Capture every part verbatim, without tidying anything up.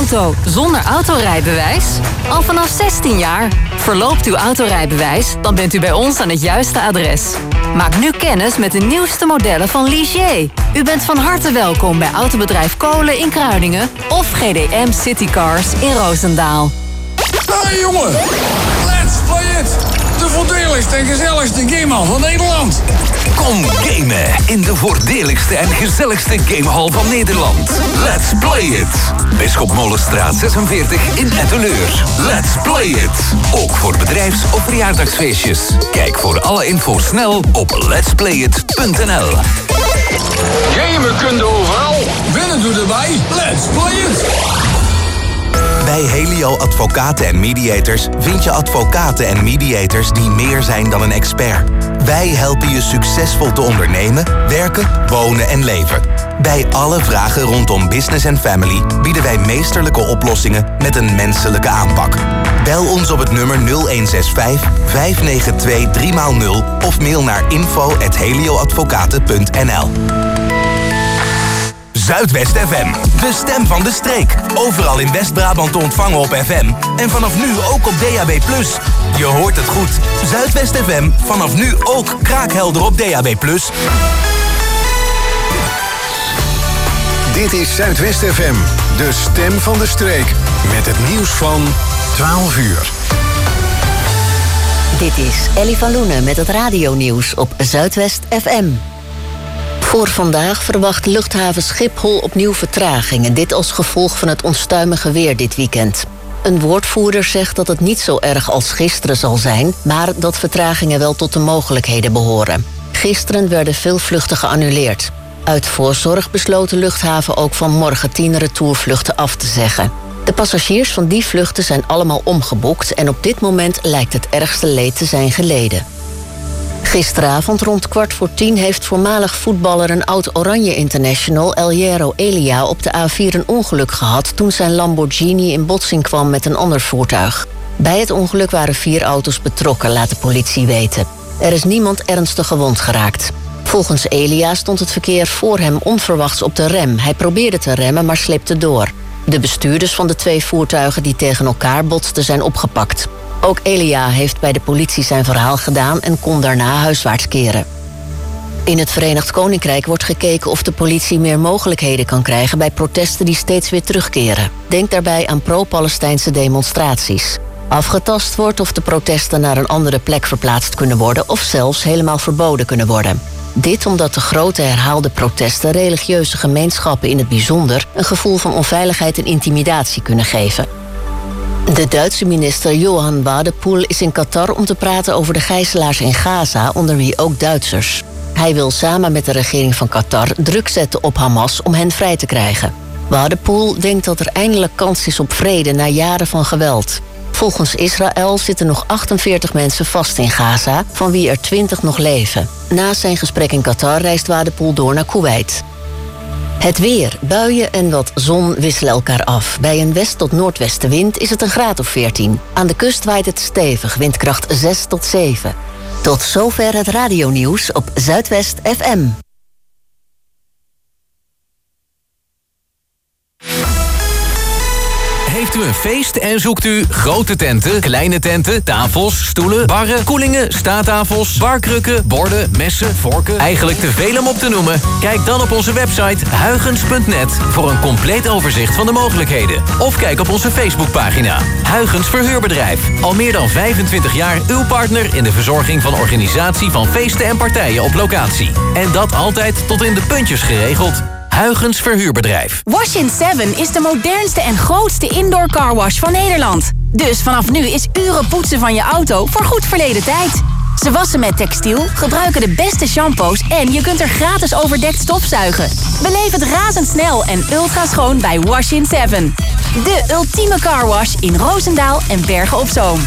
auto zonder autorijbewijs? Al vanaf zestien jaar. Verloopt uw autorijbewijs, dan bent u bij ons aan het juiste adres. Maak nu kennis met de nieuwste modellen van Ligier. U bent van harte welkom bij Autobedrijf Kolen in Kruiningen of G D M Citycars in Roosendaal. Hey jongen, let's play it! De voordeligste en gezelligste gamehal van Nederland. Kom gamen in de voordeligste en gezelligste gamehal van Nederland. Let's play it! Bisschop Molenstraat zesenveertig in Etteleur. Let's play it! Ook voor bedrijfs- of verjaardagsfeestjes. Kijk voor alle info snel op letsplayit punt n l. Gamen kun je overal. Winnen doe erbij. Let's play it! Bij Helio Advocaten en Mediators vind je advocaten en mediators die meer zijn dan een expert. Wij helpen je succesvol te ondernemen, werken, wonen en leven. Bij alle vragen rondom business en family bieden wij meesterlijke oplossingen met een menselijke aanpak. Bel ons op het nummer nul een zes vijf, vijf negen twee, drie nul of mail naar info at helioadvocaten punt n l. Zuidwest F M, de stem van de streek. Overal in West-Brabant te ontvangen op F M. En vanaf nu ook op D A B plus. Je hoort het goed. Zuidwest F M, vanaf nu ook kraakhelder op D A B plus. Dit is Zuidwest F M, de stem van de streek. Met het nieuws van twaalf uur. Dit is Ellie van Loenen met het radionieuws op Zuidwest F M. Voor vandaag verwacht luchthaven Schiphol opnieuw vertraging... en dit als gevolg van het onstuimige weer dit weekend. Een woordvoerder zegt dat het niet zo erg als gisteren zal zijn... maar dat vertragingen wel tot de mogelijkheden behoren. Gisteren werden veel vluchten geannuleerd. Uit voorzorg besloot de luchthaven ook van morgen tien retourvluchten af te zeggen. De passagiers van die vluchten zijn allemaal omgeboekt... en op dit moment lijkt het ergste leed te zijn geleden. Gisteravond rond kwart voor tien heeft voormalig voetballer en oud-Oranje international El Hierro Elia op de A vier een ongeluk gehad toen zijn Lamborghini in botsing kwam met een ander voertuig. Bij het ongeluk waren vier auto's betrokken, laat de politie weten. Er is niemand ernstig gewond geraakt. Volgens Elia stond het verkeer voor hem onverwachts op de rem. Hij probeerde te remmen, maar slipte door. De bestuurders van de twee voertuigen die tegen elkaar botsten zijn opgepakt. Ook Elia heeft bij de politie zijn verhaal gedaan en kon daarna huiswaarts keren. In het Verenigd Koninkrijk wordt gekeken of de politie meer mogelijkheden kan krijgen bij protesten die steeds weer terugkeren. Denk daarbij aan pro-Palestijnse demonstraties. Afgetast wordt of de protesten naar een andere plek verplaatst kunnen worden of zelfs helemaal verboden kunnen worden. Dit omdat de grote herhaalde protesten religieuze gemeenschappen in het bijzonder een gevoel van onveiligheid en intimidatie kunnen geven. De Duitse minister Johan Wadepoel is in Qatar om te praten over de gijzelaars in Gaza, onder wie ook Duitsers. Hij wil samen met de regering van Qatar druk zetten op Hamas om hen vrij te krijgen. Wadepoel denkt dat er eindelijk kans is op vrede na jaren van geweld. Volgens Israël zitten nog achtenveertig mensen vast in Gaza, van wie er twintig nog leven. Na zijn gesprek in Qatar reist Wadepoel door naar Kuwait. Het weer, buien en wat zon wisselen elkaar af. Bij een west- tot noordwestenwind is het een graad of veertien. Aan de kust waait het stevig, windkracht zes tot zeven. Tot zover het radionieuws op Zuidwest F M. Heeft u een feest en zoekt u grote tenten, kleine tenten, tafels, stoelen, barren, koelingen, staattafels, barkrukken, borden, messen, vorken, eigenlijk te veel om op te noemen? Kijk dan op onze website huygens punt net voor een compleet overzicht van de mogelijkheden. Of kijk op onze Facebookpagina. Huygens Verhuurbedrijf. Al meer dan vijfentwintig jaar uw partner in de verzorging van organisatie van feesten en partijen op locatie. En dat altijd tot in de puntjes geregeld. Huygens Verhuurbedrijf. Wash in seven is de modernste en grootste indoor carwash van Nederland. Dus vanaf nu is uren poetsen van je auto voor goed verleden tijd. Ze wassen met textiel, gebruiken de beste shampoos en je kunt er gratis overdekt stofzuigen. Beleef het razendsnel en ultra schoon bij Wash in seven. De ultieme carwash in Roosendaal en Bergen op Zoom.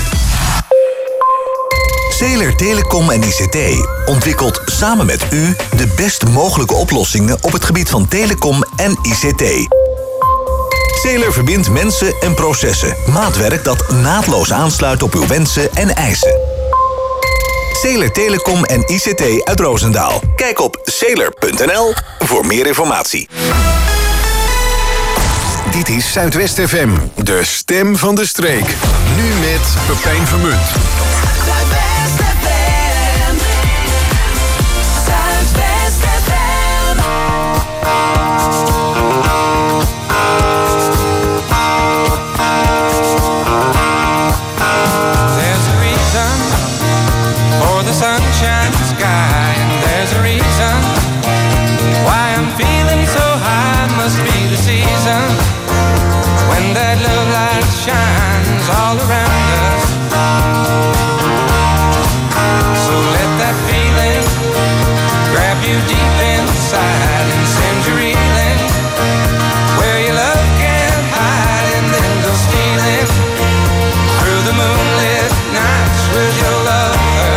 Zeeler Telecom en I C T ontwikkelt samen met u de best mogelijke oplossingen op het gebied van telecom en I C T. Zeeler verbindt mensen en processen. Maatwerk dat naadloos aansluit op uw wensen en eisen. Zeeler Telecom en I C T uit Roosendaal. Kijk op zeeler punt n l voor meer informatie. Dit is Zuidwest F M, de stem van de streek. Nu met Pepijn Vermunt. Zuidwest F M. Zuidwest F M. There's a reason for the sunshine sky, and there's a reason why I'm feeling so high. Must be the season when that love light shines all around us. So let that feeling grab you deep inside and send you reeling where your love can't hide, and then go stealing through the moonlit nights with your lover.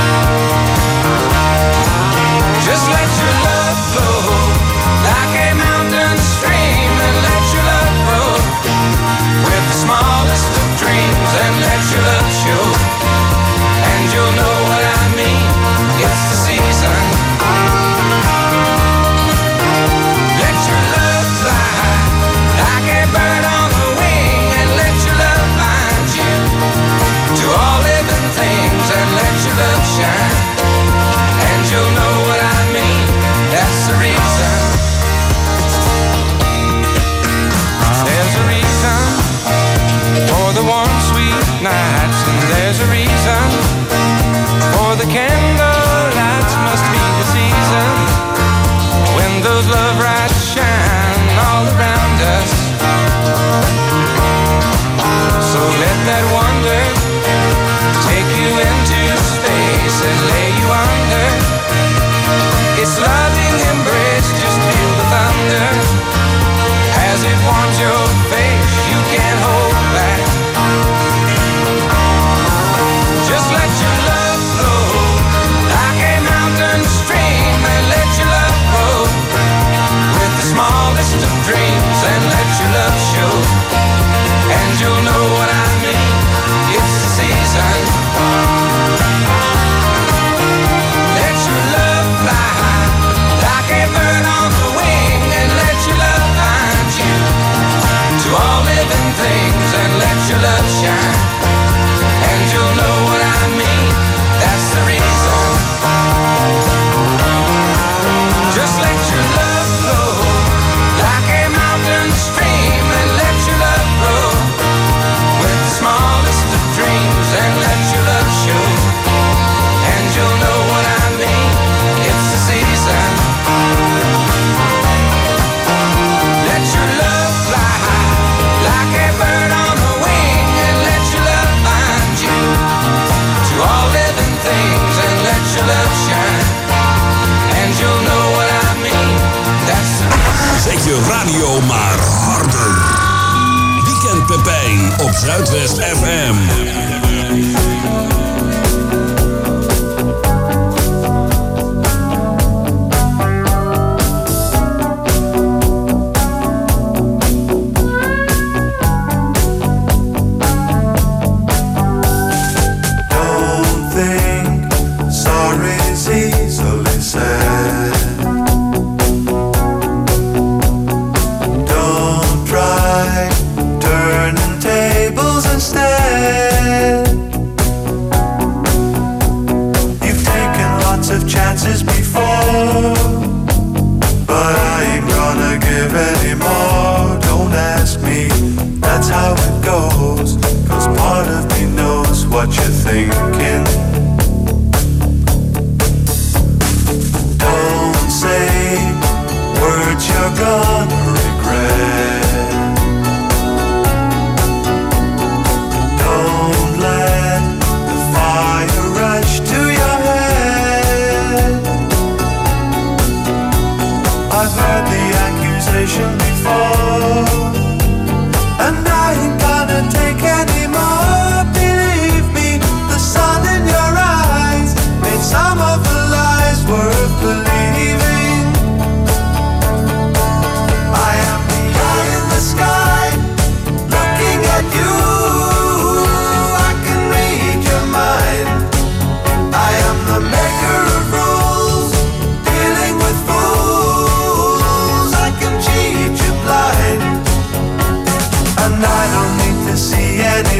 Just let your love flow like a mountain stream, and let your love grow with the smallest of dreams, and let your love show, and you'll know what I mean. It's the season. Let your love fly like a bird on the wing, and let your love find you to all living things, and let your love shine, and you'll know what I mean. That's the reason. There's a reason for the warm, sweet nights, and there's a reason for the candle lights. Must be the season when those love lights shine all around us. So let that wonder take you into space and lay you under its loving embrace. Just feel the thunder as it warms your face. You can't hold back. Just let your love flow like a mountain stream, and let your love grow with the smallest of dreams, and let your love show, and you'll know what I mean. It's the season. Let your love fly like a bird on the wing, and let your love find you to all living things, and let your love shine, and you'll know what I mean. That's the reason. Just let your love flow like a mountain stream, and let your love grow with the smallest of dreams, and let your love show, and you'll know what I mean. It's the season. Let your love fly like a bird on the wing, and let your love find you to all living things, and let your love shine, and you'll know what I mean. That's the reason. Zet je radio maar harder. Weekend Pepijn op Zuidwest F M. Don't think sorry's easily said. Don't try turning tables instead. You've taken lots of chances before, but I ain't gonna give any more. Don't ask me, that's how it goes, 'cause part of me knows what you're thinking. Don't say words you're gonna regret. Don't let the fire rush to your head. I've heard the accusation before, and I ain't gonna take any more. Believe me, the sun in your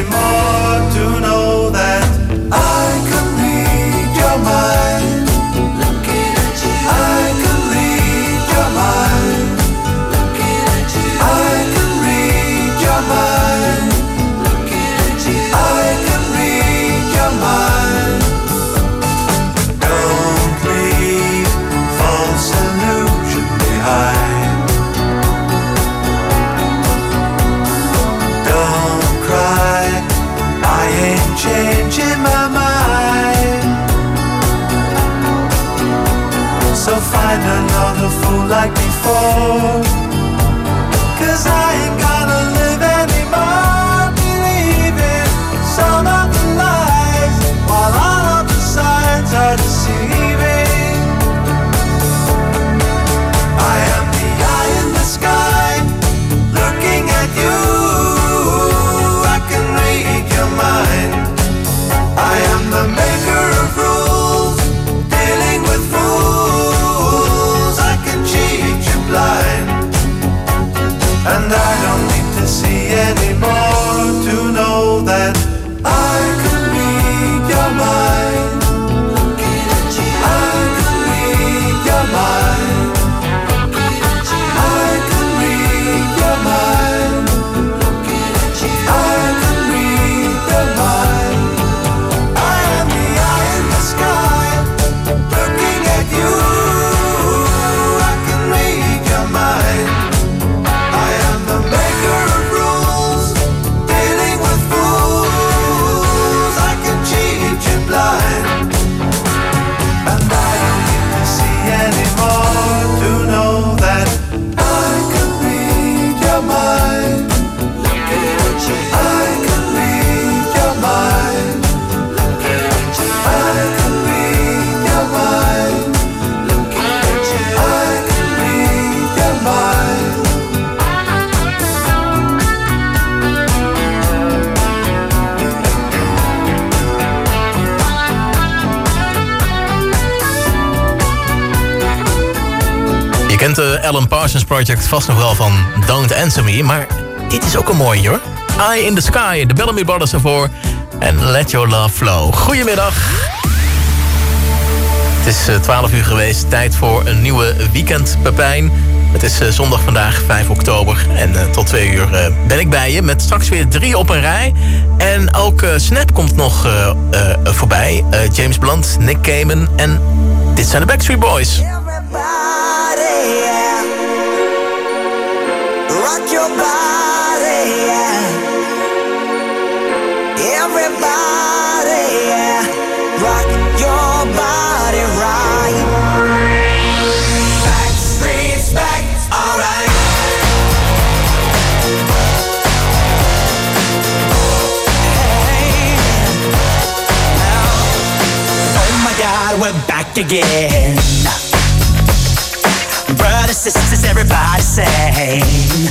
anymore to know that I can read your mind. Looking at you, I can read your mind. Looking at you, I can read your mind. Looking at you, I can read your mind. Don't leave false illusion behind. Don't cry, I ain't changing my mind. So find another fool like before, 'cause I ain't gonna live anymore believing some of the lies, while all of the signs are deceiving. I am the eye in the sky, looking at you. I can read your mind. I am the maker of rules, dealing with fools. I can cheat you blind, and I don't need to see anymore to know that I can read your mind. I can read your mind. I can read your mind. I can read your mind. I am the eye in the sky, looking at you. I can read your mind. I am the maker of rules, dealing with fools. I can cheat you blind, and I don't need to see anymore to know that I can read your mind. I can read your mind. I can read your mind. I can read your mind. Je kent de Alan Parsons Project vast nog wel van Don't Answer Me, maar dit is ook een mooie hoor. Eye in the Sky, de Bellamy Brothers ervoor en Let Your Love Flow. Goedemiddag. Het is uh, twaalf uur geweest, tijd voor een nieuwe Weekend Pepijn. Het is uh, zondag vandaag, vijf oktober. En uh, tot twee uur uh, ben ik bij je met straks weer drie op een rij. En ook uh, Snap komt nog uh, uh, voorbij. Uh, James Blunt, Nick Cayman en dit zijn de Backstreet Boys. Rock your body, yeah. Everybody, yeah. Rock your body right. Backstreet's back, alright. Hey, now, oh my God, we're back again. Brothers, sisters, everybody sing.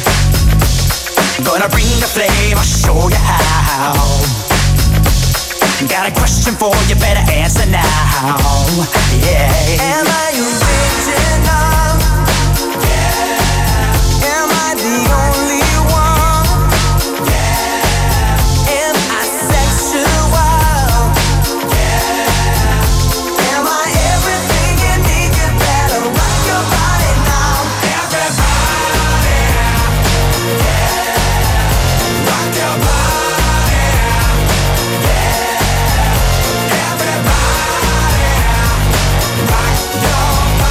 Gonna bring the flame, I'll show you how. Got a question for you, better answer now. Yeah. Am I original? Yeah. Am I the only one? Yeah. Am I sexual? Yeah. Am I everything you need? You better rock your body now. Everybody, yeah. Rock your body, yeah. Everybody, rock your body.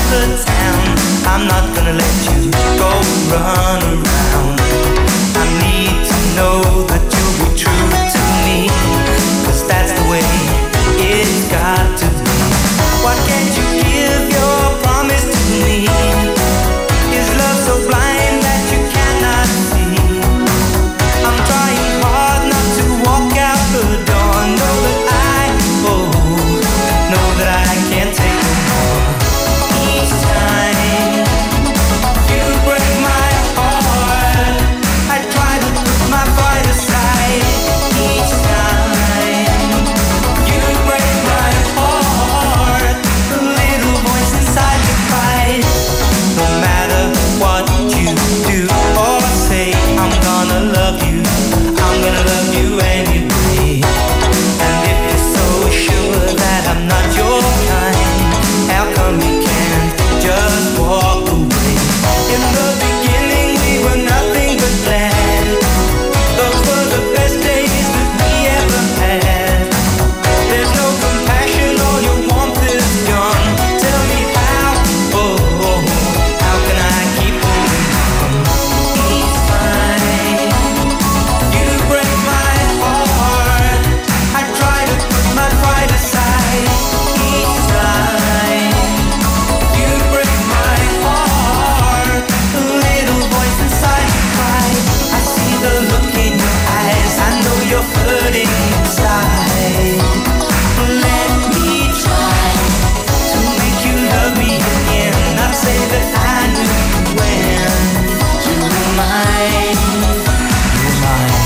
the town. I'm not gonna let you go run around. I need to know that you'll be true to me, 'cause that's the way it's got to be. Why can't you give your promise to me? Is love so blind that you cannot see? I'm trying hard not to walk out the door. Know that I, oh, know that I can't take no more. Each time you break my heart, I try to put my pride aside. Each time you break my heart, the little voice inside me cries. No matter what you do or say, I'm gonna love you. I'm gonna love you anyway. And if you're so sure that I'm not your kind, how come you can't just walk away? In the beginning we were nothing but glad. Those were the best days that we ever had. There's no compassion, all your warmth is gone. Tell me how, oh, oh, how can I keep holding on? Each time you break my heart, I try to put my pride aside. Each time you break my heart, the little voice inside me cries. I see the look in your eyes, I know you're hurting inside. Let me try to make you love me again. Not say that I knew you when you were mine. You're mine.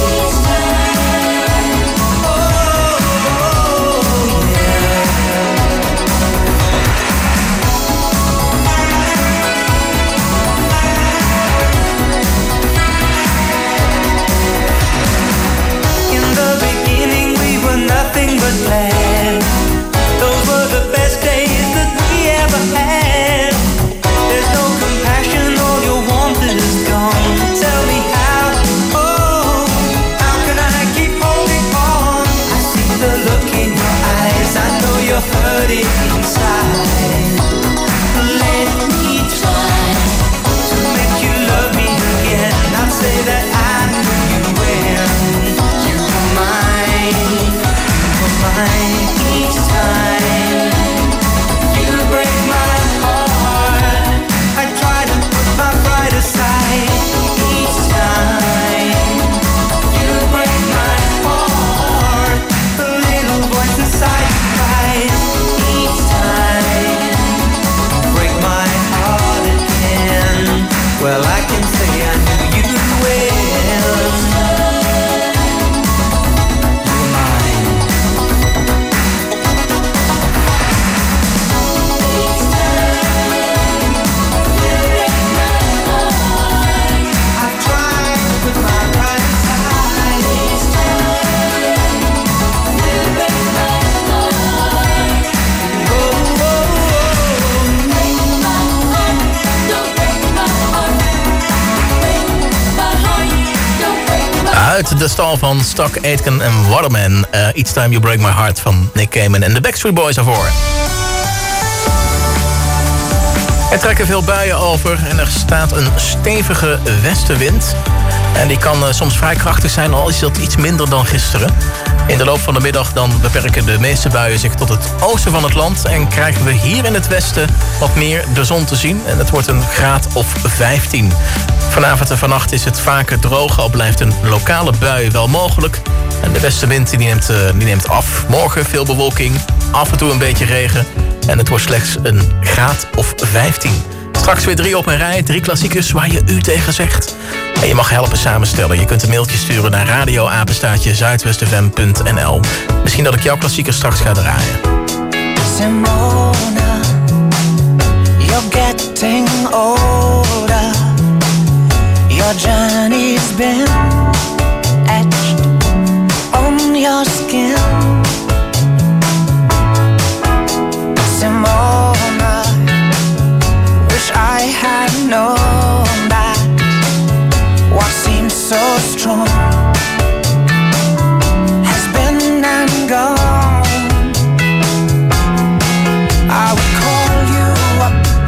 Oh, yeah. In the beginning we were nothing but glad. Those were the best days that we ever had. There's no compassion, all your warmth is gone. Tell me how, oh, how can I keep holding on? I see the look in your eyes, I know you're hurting inside. Let me try to make you love me again. Not say that I knew you when you were mine. You were mine. Each time you break my heart, I try to put my pride aside. Each time you break my heart, the little voice inside me cries. Each time you break my heart again, well, I can say I knew you well. You're mine. I've tried to put my pride aside. Each time you break my heart. Oh, oh, oh. Break my heart, don't break my heart. Break my heart, don't break my heart. Uit de stal van Stock Aitken en Waterman. Uh, Each Time You Break My Heart van Nick Cayman en de Backstreet Boys daarvoor. Er trekken veel buien over en er staat een stevige westenwind. En die kan uh, soms vrij krachtig zijn, al is dat iets minder dan gisteren. In de loop van de middag dan beperken de meeste buien zich tot het oosten van het land. En krijgen we hier in het westen wat meer de zon te zien. En het wordt een graad of vijftien. Vanavond en vannacht is het vaker droog, al blijft een lokale bui wel mogelijk. En de westenwind die neemt, uh, die neemt af. Morgen veel bewolking, af en toe een beetje regen. En het wordt slechts een graad of vijftien. Straks weer drie op een rij, drie klassiekers waar je u tegen zegt. En je mag helpen samenstellen. Je kunt een mailtje sturen naar radioapenstaatje zuidwestfm punt n l. Misschien dat ik jouw klassieker straks ga draaien. Simona, you're getting older. Your journey's been etched on your skin. Simona, wish I had known that what seems so strong has been and gone. I would call you up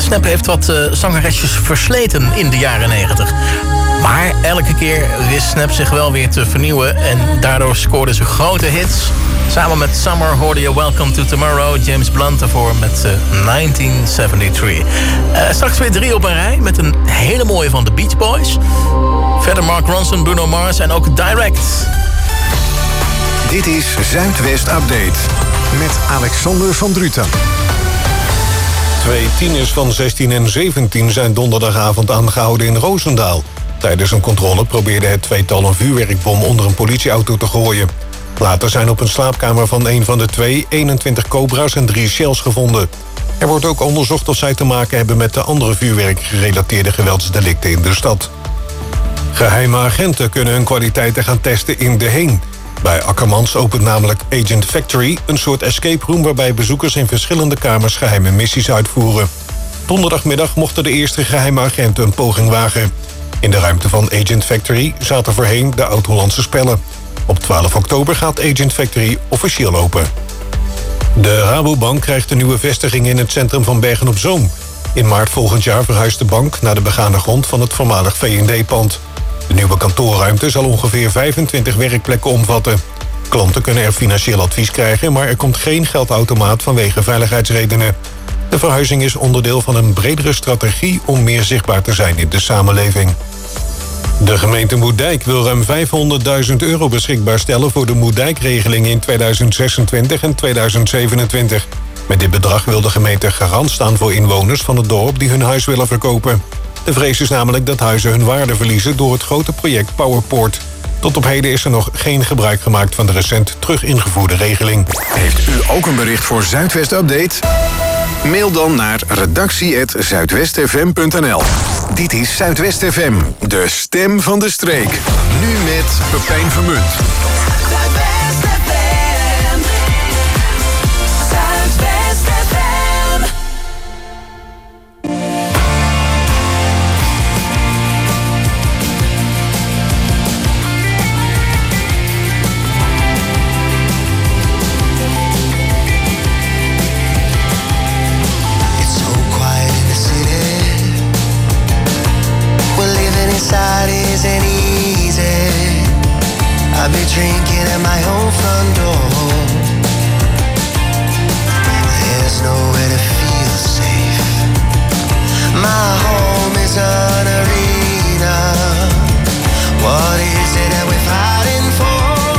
Snap heeft wat uh, zangeresjes versleten in de jaren negentig. Maar elke keer wist Snap zich wel weer te vernieuwen. En daardoor scoorden ze grote hits. Samen met Summer hoorde je Welcome to Tomorrow. James Blunt ervoor met uh, negentien zevenenzeventig. Uh, straks weer drie op een rij met een hele mooie van de Beach Boys. Verder Mark Ronson, Bruno Mars en ook Direct. Dit is Zuidwest Update met Alexander van Druten. Twee tieners van zestien en zeventien zijn donderdagavond aangehouden in Roosendaal. Tijdens een controle probeerde het tweetal een vuurwerkbom onder een politieauto te gooien. Later zijn op een slaapkamer van een van de twee eenentwintig cobra's en drie shells gevonden. Er wordt ook onderzocht of zij te maken hebben met de andere vuurwerkgerelateerde geweldsdelicten in de stad. Geheime agenten kunnen hun kwaliteiten gaan testen in De Heen. Bij Akkermans opent namelijk Agent Factory, een soort escape room waarbij bezoekers in verschillende kamers geheime missies uitvoeren. Donderdagmiddag mochten de eerste geheime agenten een poging wagen. In de ruimte van Agent Factory zaten voorheen de Oud-Hollandse spellen. Op twaalf oktober gaat Agent Factory officieel open. De Rabobank krijgt een nieuwe vestiging in het centrum van Bergen-op-Zoom. In maart volgend jaar verhuist de bank naar de begane grond van het voormalig V en D-pand. De nieuwe kantoorruimte zal ongeveer vijfentwintig werkplekken omvatten. Klanten kunnen er financieel advies krijgen, maar er komt geen geldautomaat vanwege veiligheidsredenen. De verhuizing is onderdeel van een bredere strategie om meer zichtbaar te zijn in de samenleving. De gemeente Moerdijk wil ruim vijfhonderdduizend euro beschikbaar stellen voor de Moerdijk-regeling in tweeduizend zesentwintig en tweeduizend zevenentwintig. Met dit bedrag wil de gemeente garant staan voor inwoners van het dorp die hun huis willen verkopen. De vrees is namelijk dat huizen hun waarde verliezen door het grote project Powerport. Tot op heden is er nog geen gebruik gemaakt van de recent terug ingevoerde regeling. Heeft u ook een bericht voor Zuidwest Update? Mail dan naar redactie apenstaartje zuidwestfm punt n l. Dit is Zuidwest F M, de stem van de streek. Nu met Pepijn Vermunt. Isn't easy. I've been drinking at my own front door. There's nowhere to feel safe. My home is an arena. What is it that we're fighting for?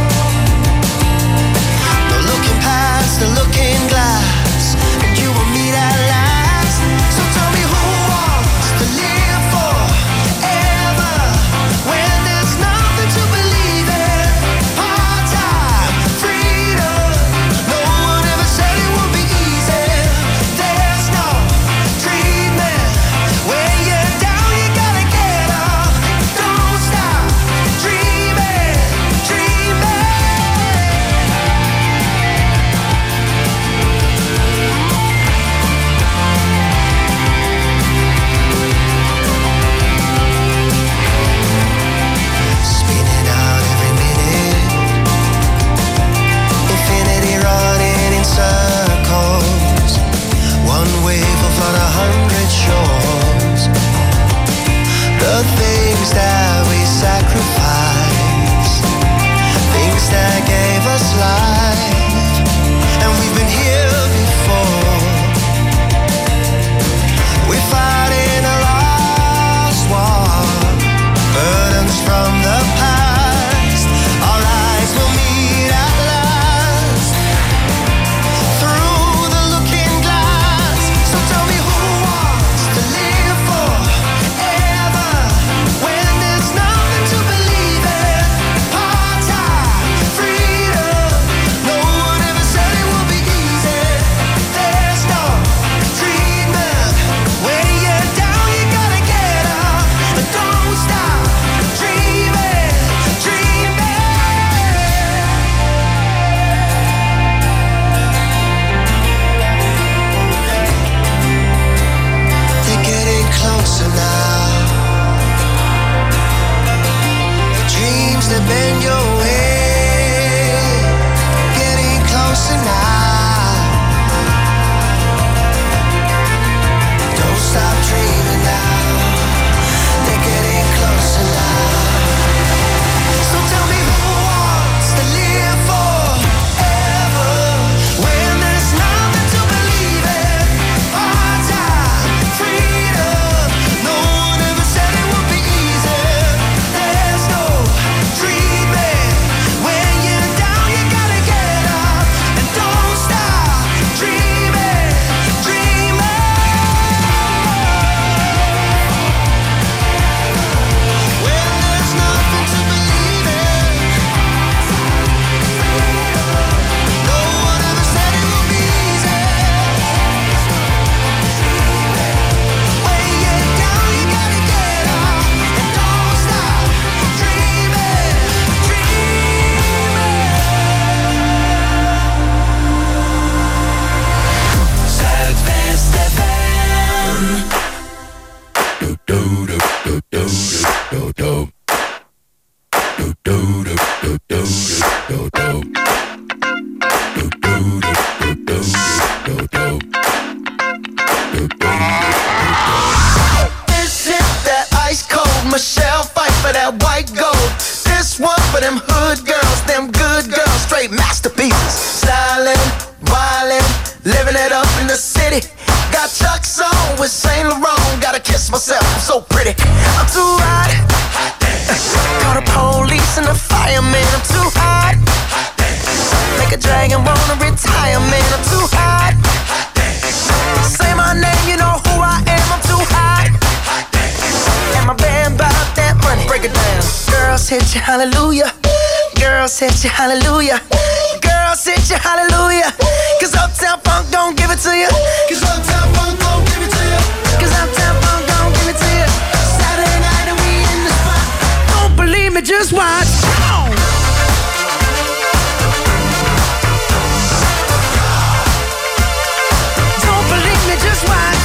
No looking past the looking glass, and you will meet at last. So tell me who wants to live for? When there's nothing to believe in, part-time freedom. No one ever said it would be easy. There's no treatment. When you're down, you gotta get up. Don't stop dreaming, dreaming. Spinning out every minute, infinity running in circles. One wave will flood a hundred shores. The things that we sacrificed, things that gave us life, and we've been here before. We're fighting a lost war, burdens from the past. Our eyes will meet at last through the looking glass. So tell me who wants to live forever when there's nothing to believe in. Part-time freedom. No one ever said it would be easy. There's no treatment. When you're down, you gotta get up. But don't stop dreaming, dreaming. They're getting closer now. The dreams that bend your way, getting closer now. This hit that ice cold Michelle fight for that white gold. This one for them hood girls, them good girls, straight masterpieces. Stylin', wildin', living it up in the city. Got Chuck's on with Saint Laurent. Gotta kiss myself, I'm so pretty. I'm too hot. Call the police and the fireman. I'm too hot. Make a dragon wanna retire, man. I'm too hot. Say my name, you know who I am. I'm too hot. And my band bout that money. Break it down. Girls hit you, hallelujah. Girls hit you, hallelujah. Girls hit you, hallelujah. Cause Uptown Funk don't give it to you. Cause Uptown Funk don't give it to you. Cause Uptown Funk don't give it to you. Saturday night and we in the spot. Don't believe me, just watch. Come on. Don't believe me, just watch.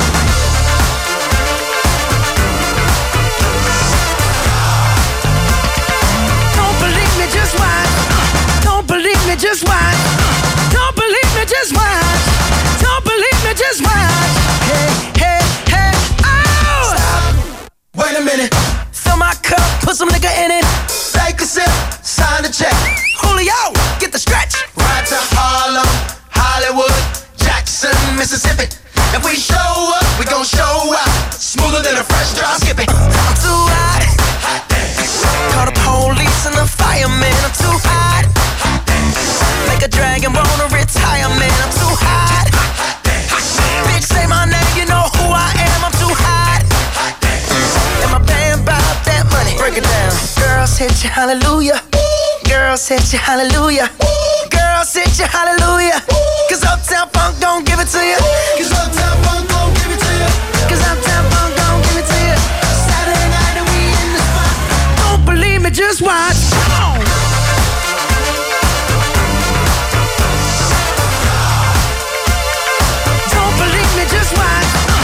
Don't believe me, just watch. Don't believe me, just watch. Don't believe me, just watch. Don't believe me, just watch. Hey, hey, hey, oh! Stop. Wait a minute. Fill my cup, put some nigga in it. Take a sip, sign the check. Julio, get the stretch. Ride to Harlem, Hollywood, Jackson, Mississippi. If we show up, we gon' show out. Smoother than a fresh drop. Skip it. I'm too hot. Call the police and the fireman. I'm too hot. Make a dragon wanna retire, man. I'm too hot. Bitch, say my name, you know who I am. I'm too hot. And my band bout that money. Break it down. Girls hit you, hallelujah. Girls hit you, hallelujah. Girls hit you, hallelujah. Cause Uptown Funk don't give it to you. Cause Uptown Funk don't give it to you. Cause Uptown Funk don't give it to you. Saturday night and we in the spot. Don't believe me, just watch. Come on. Don't believe me, just watch.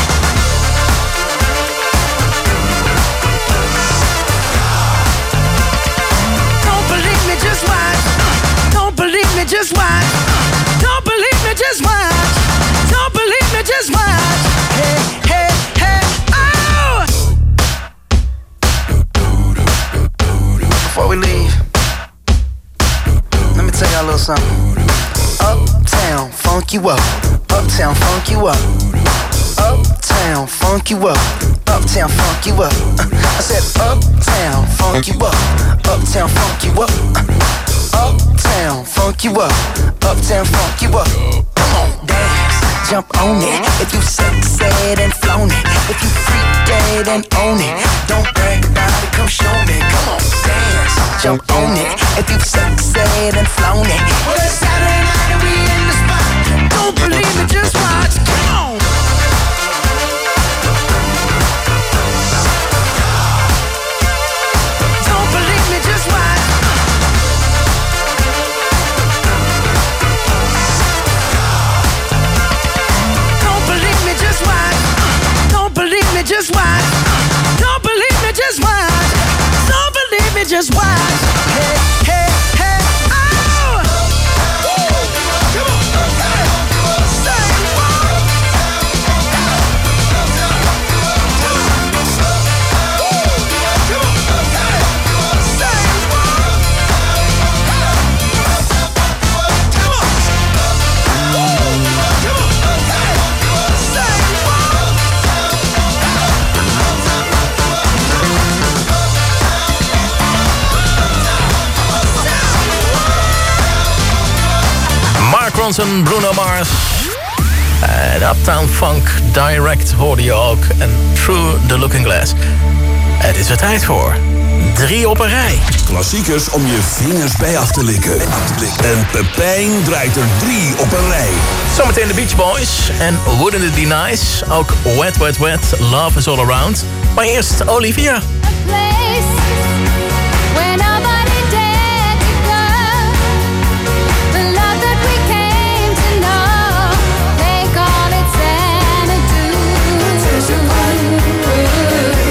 Don't believe me, just watch. Don't believe me, just watch. Don't believe me, just watch. Don't believe me, just watch. Hey, hey, hey, oh! Before we leave, let me tell y'all a little something. Uptown, funk you up. Uptown, funk you up. Uptown, funk you up. Uptown, funk you up. I said uptown, funk you up. Uptown, funk you up. Uptown, funk you up. Uptown, funk you up. Come on, dance, jump on it. If you sexed and flown it. If you freak dead and own it. Don't brag about it, come show me. Come on, dance, jump on it. If you sexed and flown it. Well, it's Saturday night and we in the spot. Don't believe me, just watch. Come on. Don't believe me, just watch. Don't believe me, just watch. Don't believe me, just watch. Don't believe me, just watch. Don't believe me, just watch. Hey, hey, hey, oh! Come on, say what? Ronson, Bruno Mars. En Uptown Funk Direct hoorde je ook. En Through the Looking Glass. Het is er tijd voor. Drie op een rij. Klassiekers om je vingers bij af te likken. En Pepijn draait er drie op een rij. Zometeen de Beach Boys. En Wouldn't It Be Nice. Ook Wet, Wet, Wet. Love is All Around. Maar eerst Olivia. Good.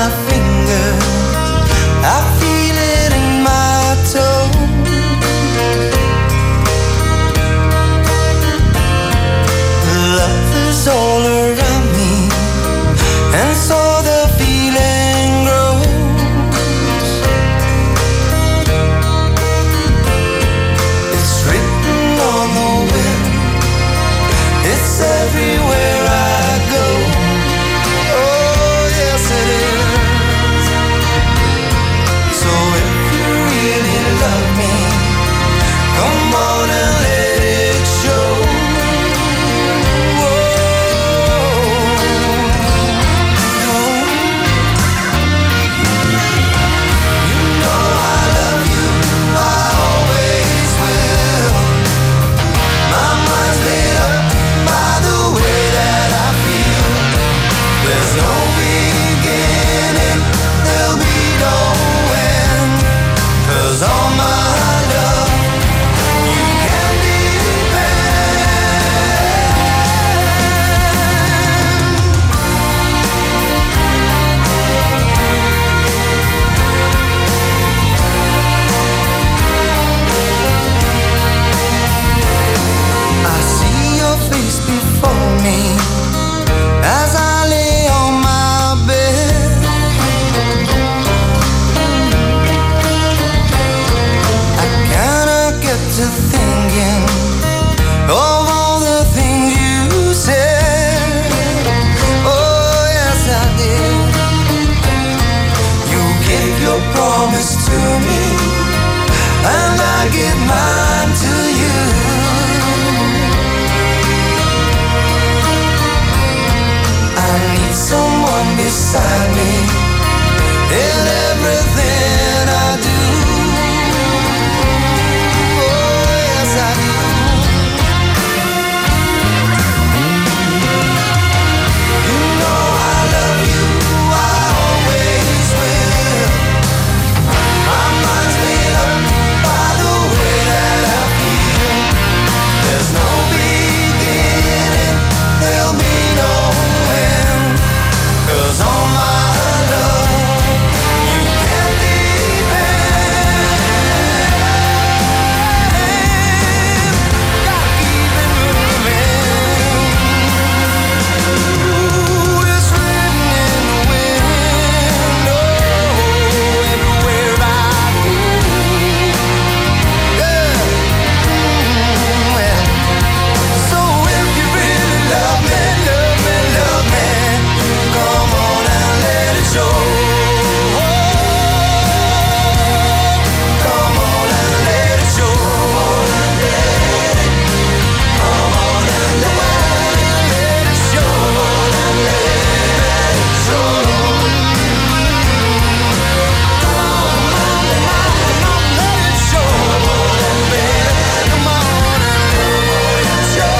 my fingers, I feel it in my toes. Love is all around me, and so the feeling grows. It's written on the wind, it's everywhere I go. Oh yes it is. So if you really love me, come on and let it show. As I lay on my bed, I kinda get to thinking of all the things you said. Oh yes I did. You gave your promise to me, and I give mine to you. I need someone beside me in everything I do. Oh, yes, I do. You know I love you, I always will. My mind's made up by the way that I feel. There's no beginning, there'll be no end. 'Cause all my love, you can depend. Gotta keep it moving. Ooh, it's written in the wind. Oh, everywhere I go. Yeah. Mm, well, so if you really love me, love me, love me, come on and let it show. Come on and let it show. Come on and let it show. Let it show. Come on, let it show. Come on and let it show.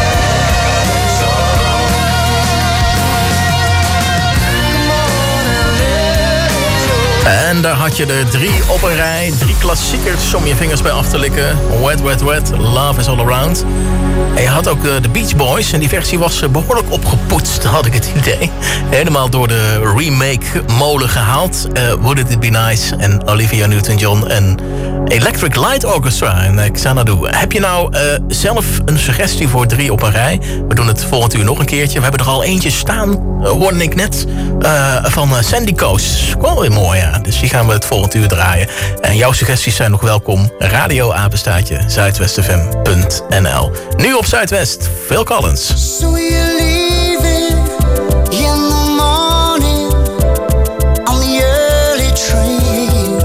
En daar had je er drie op een rij. Drie klassiekers om je vingers bij af te likken. Wet, Wet, Wet, Love is All Around. En je had ook de, de Beach Boys. En die versie was eh, behoorlijk opgepoetst, had ik het idee. Helemaal door de remake molen gehaald. Uh, Wouldn't It Be Nice en Olivia Newton-John en Electric Light Orchestra en uh, Xanadu. Heb je nou uh, zelf een suggestie voor drie op een rij? We doen het volgend uur nog een keertje. We hebben er al eentje staan, uh, hoorde ik net, uh, van uh, Sandy Coast. Wel weer mooi, ja. Dus die gaan we het volgend uur draaien. En jouw suggesties zijn nog welkom. Radio apenstaartje zuidwest f m punt n l. Nu op Zuidwest, Phil Collins. So you're leaving in the morning on the early train.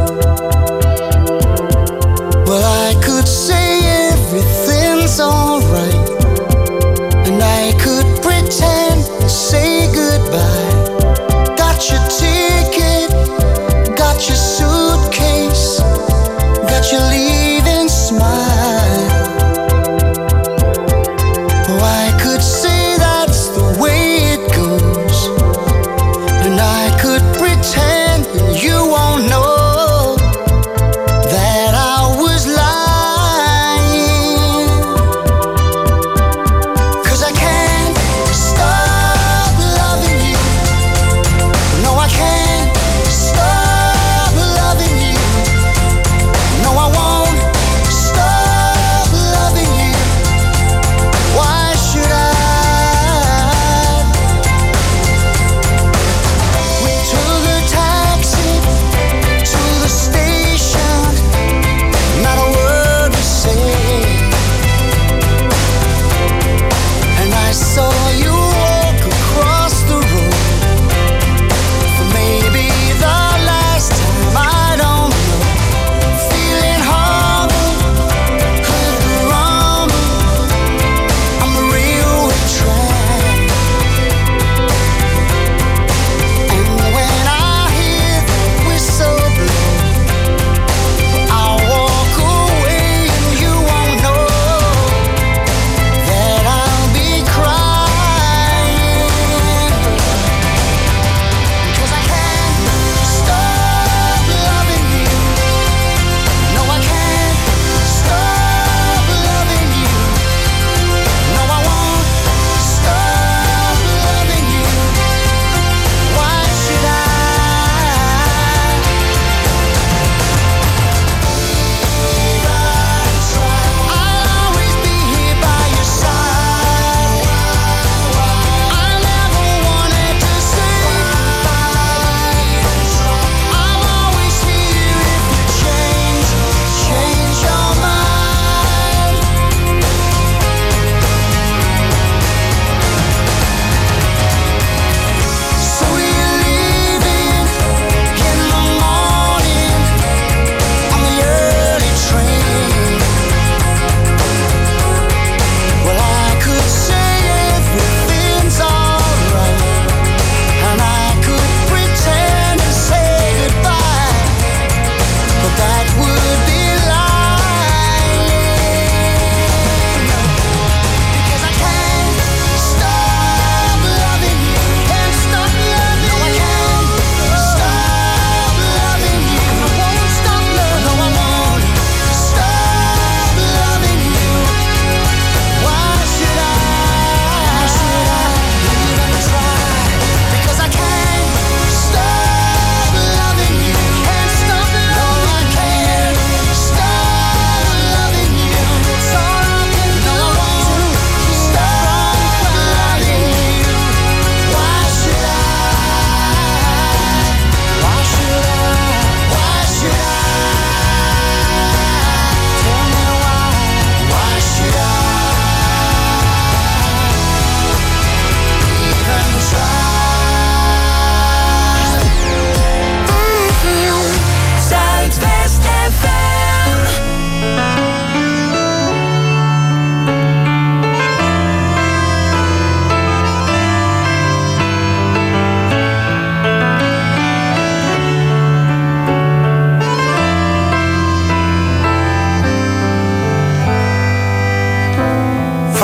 Well, I could say everything's alright, and I could pretend to say goodbye. Got your ticket, got your suitcase, got your leaving smile. Oh, I could say that's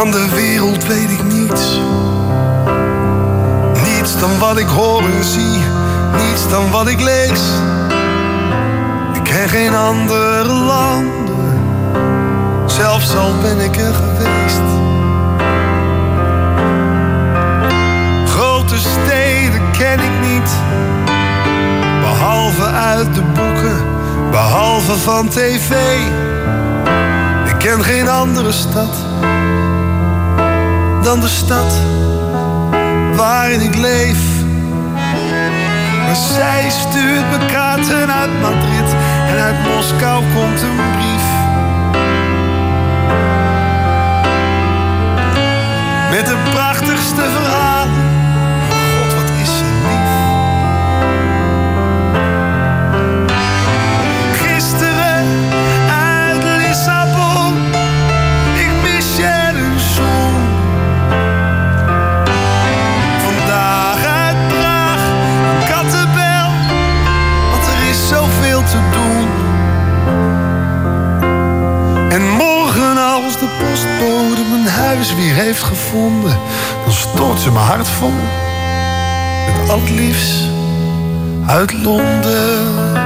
Van de wereld weet ik niets. Niets dan wat ik hoor en zie. Niets dan wat ik lees. Ik ken geen andere landen. Zelfs al ben ik er geweest. Grote steden ken ik niet. Behalve uit de boeken. Behalve van tv. Ik ken geen andere stad dan de stad waarin ik leef. Maar zij stuurt me kaarten uit Madrid en uit Moskou komt een brief. Met de prachtigste verhalen. God, wat is ze lief. Gisteren uit Lissabon, ik mis je een zon. Vandaag uit Praag, een kattenbel, want er is zoveel te doen. En morgen als de postbode mijn huis weer heeft gevonden, dan stort ze mijn hart vol met al het liefst uit Londen.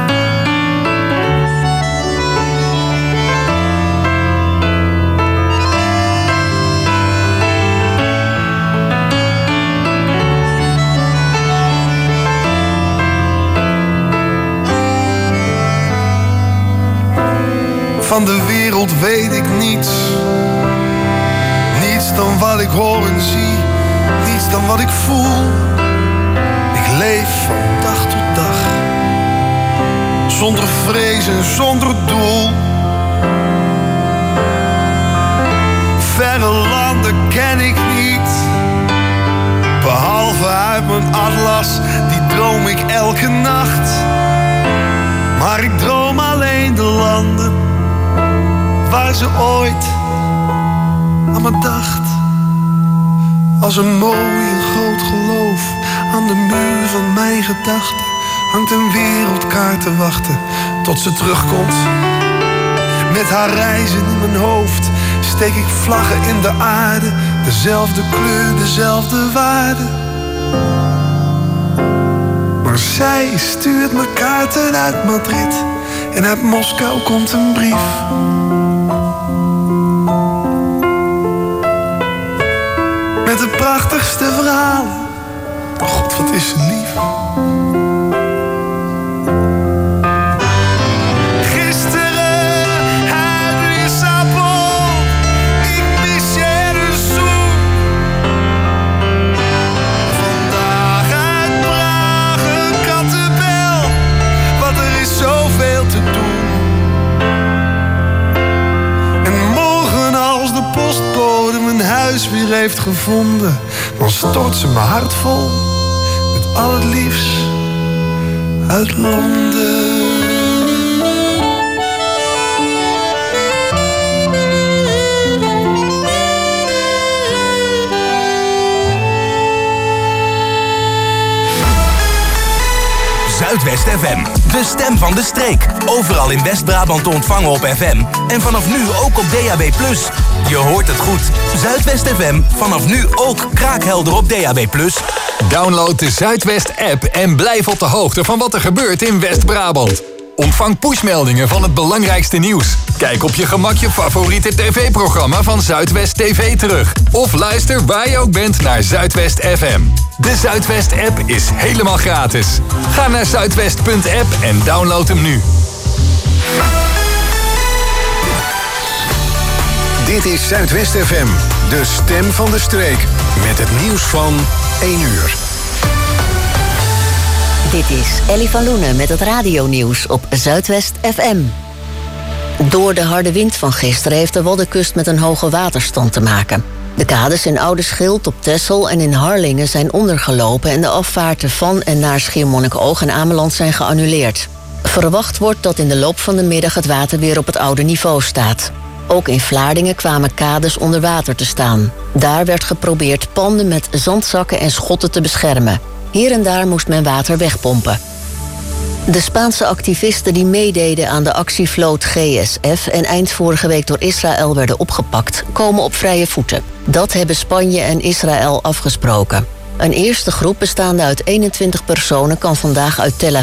Van de wereld weet ik niets. Niets dan wat ik hoor en zie. Niets dan wat ik voel. Ik leef van dag tot dag. Zonder vrees en zonder doel. Verre landen ken ik niet. Behalve uit mijn atlas, die droom ik elke nacht. Maar ik droom alleen de landen waar ze ooit aan me dacht. Als een mooi en groot geloof aan de muur van mijn gedachten hangt een wereldkaart te wachten tot ze terugkomt. Met haar reizen in mijn hoofd steek ik vlaggen in de aarde. Dezelfde kleur, dezelfde waarde. Maar zij stuurt me kaarten uit Madrid en uit Moskou komt een brief. Met de prachtigste verhalen. Oh God, wat is ze lief. Gisteren uit Lissabon, ik mis je de zoen. Vandaag uit Praag, een kattenbel, want er is zoveel te doen. En morgen als de postbode mijn huis weer heeft gevonden, dan stort ze mijn hart vol met al het liefst uit Londen. Zuidwest F M, de stem van de streek. Overal in West-Brabant te ontvangen op F M. En vanaf nu ook op D A B plus. Je hoort het goed. Zuidwest F M, vanaf nu ook kraakhelder op D A B plus. Download de Zuidwest-app en blijf op de hoogte van wat er gebeurt in West-Brabant. Ontvang pushmeldingen van het belangrijkste nieuws. Kijk op je gemak je favoriete tv-programma van Zuidwest T V terug. Of luister waar je ook bent naar Zuidwest F M. De Zuidwest-app is helemaal gratis. Ga naar zuidwest punt app en download hem nu. Dit is Zuidwest F M, de stem van de streek. Met het nieuws van één uur. Dit is Ellie van Loenen met het radionieuws op Zuidwest F M. Door de harde wind van gisteren heeft de Waddenkust met een hoge waterstand te maken. De kades in Oude Schild, op Texel en in Harlingen zijn ondergelopen en de afvaarten van en naar Schiermonnikoog en Ameland zijn geannuleerd. Verwacht wordt dat in de loop van de middag het water weer op het oude niveau staat. Ook in Vlaardingen kwamen kades onder water te staan. Daar werd geprobeerd panden met zandzakken en schotten te beschermen. Hier en daar moest men water wegpompen. De Spaanse activisten die meededen aan de actievloot G S F... en eind vorige week door Israël werden opgepakt, komen op vrije voeten. Dat hebben Spanje en Israël afgesproken. Een eerste groep bestaande uit eenentwintig personen kan vandaag uit Tel Aviv